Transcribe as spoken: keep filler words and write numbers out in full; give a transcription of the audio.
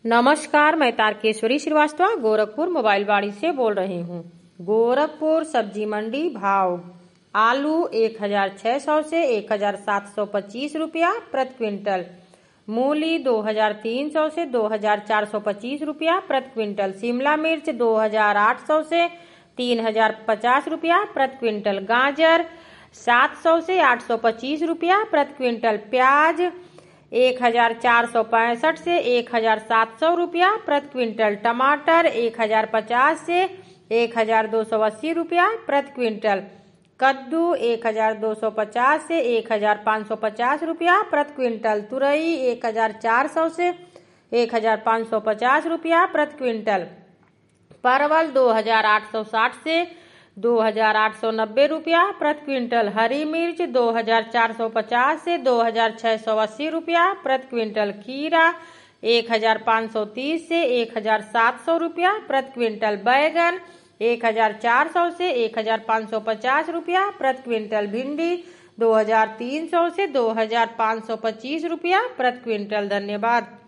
नमस्कार, मैं तारकेश्वरी श्रीवास्तव गोरखपुर मोबाइल वाड़ी से बोल रही हूँ। गोरखपुर सब्जी मंडी भाव आलू एक हजार छह सौ से एक हजार सात सौ पच्चीस रुपया प्रति क्विंटल, मूली दो हजार तीन सौ से दो हजार चार सौ पच्चीस रुपया प्रति क्विंटल, शिमला मिर्च दो हजार आठ सौ से तीन हजार पचास रुपया प्रति क्विंटल, गाजर सात सौ से आठ सौ पच्चीस रुपया प्रति क्विंटल, प्याज एक हजार चार सौ पैंसठ से एक हजार सात सौ रुपया प्रति क्विंटल, टमाटर एक हजार पचास से एक हजार दो सौ अस्सी रुपया प्रति क्विंटल, कद्दू एक हजार दो सौ पचास से एक हजार पाँच सौ पचास रुपया प्रति क्विंटल, तुरई एक हजार चार सौ से एक हजार पाँच सौ पचास रुपया प्रति क्विंटल, परवल दो हजार आठ सौ साठ से दो हजार आठ सौ नब्बे रुपया प्रति क्विंटल, हरी मिर्च दो हजार चार सौ पचास से दो हजार छह सौ अस्सी रुपया प्रति क्विंटल, खीरा एक हजार पाँच सौ तीस से एक हजार सात सौ रुपया प्रति क्विंटल, बैगन एक हजार चार सौ से एक हजार पाँच सौ पचास रुपया प्रति क्विंटल, भिंडी दो हजार तीन सौ से दो हजार पाँच सौ पच्चीस रुपया प्रति क्विंटल। धन्यवाद।